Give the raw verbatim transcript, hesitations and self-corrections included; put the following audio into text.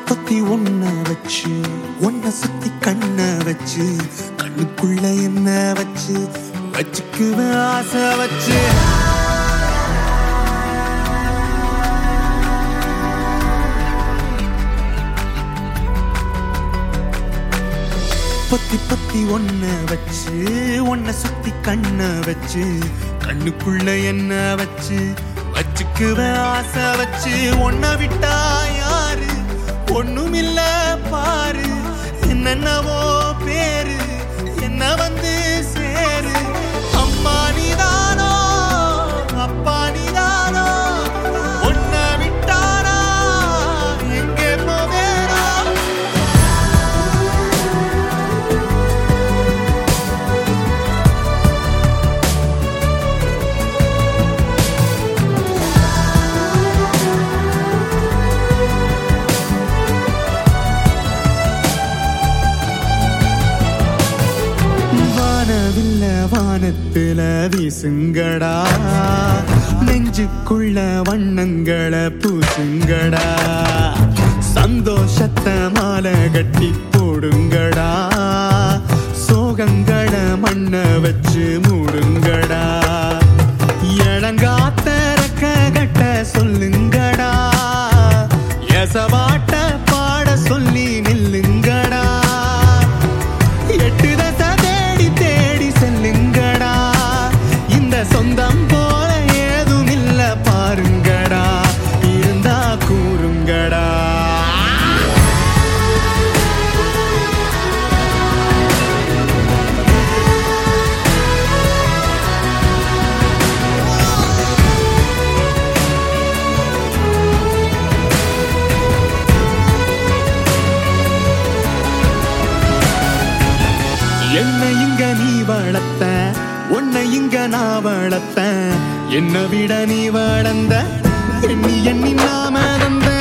பத்தி ஒன்ன வச்சு ஒன்ன சுத்தி கண்ண வச்சு கண்ணுக்குள்ள என்ன வச்சு வச்சுக்குவேன் ஆசை வச்சு பத்தி பத்தி ஒன்ன வச்சு ஒன்ன சுத்தி கண்ண வச்சு கண்ணுக்குள்ள என்ன வச்சு வச்சுக்குவேன் ஆசை வச்சு ஒன்ன விட்டா யாரு ஒண்ணுமில்ல பாரு என்னென்னவோ பேரு என்ன வந்து சேரு அம்மா நீதானோ அப்பா நீதானோ ஒன்ன விட்டாரா எங்கே போவேரா வானத்துல வீசுங்கடா நெஞ்சுக்குள்ள வண்ணங்களை பூசுங்கடா சந்தோஷத்தை மாலை கட்டி போடுங்கடா சோகங்களை மண்ண வச்சு மூடுங்கடா இளங்காத்தரக்க கட்ட சொல்லுங்கடா எசவாட்ட பாட சொல்லி நில்லுங்கடா எட்டு தசை தேடி தேடி செல்லுங்கடா இந்த சொந்தம் போல ஏதும் இல்ல பாருங்கடா இருந்தா கூறுங்கடா என்னை இங்க நீ வளர்த்த உன்னை இங்க நான் வளர்த்த என்னை விட நீ வளர்ந்த எண்ணி எண்ணி நாம தந்த